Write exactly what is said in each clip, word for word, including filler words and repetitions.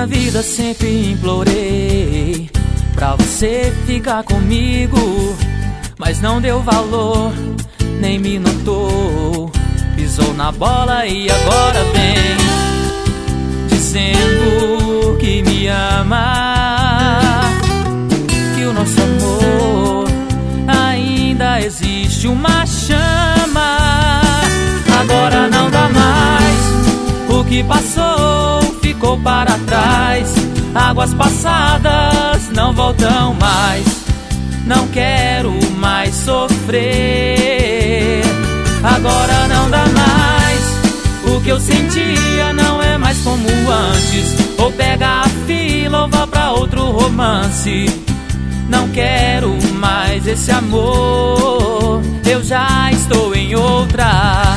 minha vida sempre implorei pra você ficar comigo, mas não deu valor, nem me notou. Pisou na bola e agora vem dizendo que me ama, que o nosso amor ainda existe uma chama. Agora não dá mais, o que passou ficou para trás. Águas passadas não voltam mais. Não quero mais sofrer. Agora não dá mais, o que eu sentia não é mais como antes. Ou pega a fila ou vá pra outro romance. Não quero mais esse amor, eu já estou em outra.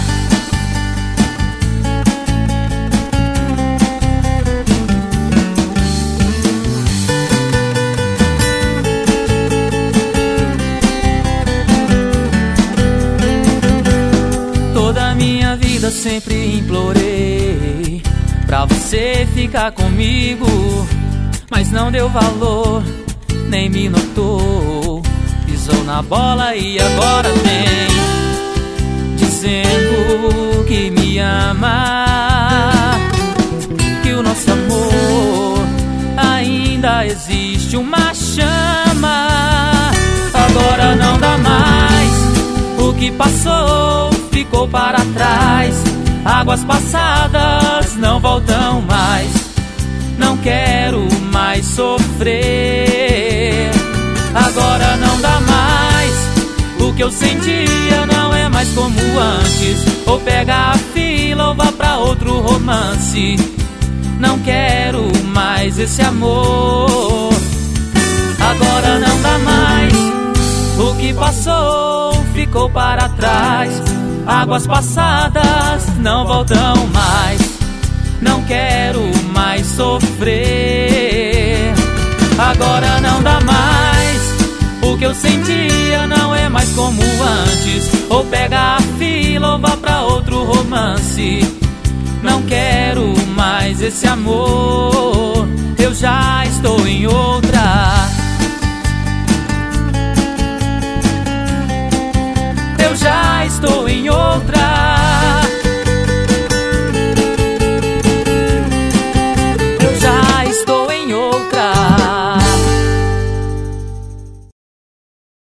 Toda minha vida sempre implorei pra você ficar comigo, mas não deu valor, nem me notou. Pisou na bola e agora vem dizendo que me ama, que o nosso amor ainda existe uma chama. Agora não dá mais, o que passou ficou para trás. Águas passadas não voltam mais. Não quero mais sofrer. Agora não dá mais, o que eu sentia não é mais como antes. Ou pega a fila ou vá pra outro romance. Não quero mais esse amor. Agora não dá mais, o que passou ficou para trás. Águas passadas não voltam mais. Não quero mais sofrer. Agora não dá mais, o que eu sentia não é mais como antes. Ou pega a fila ou vá pra outro romance. Não quero mais esse amor, eu já estou em outro.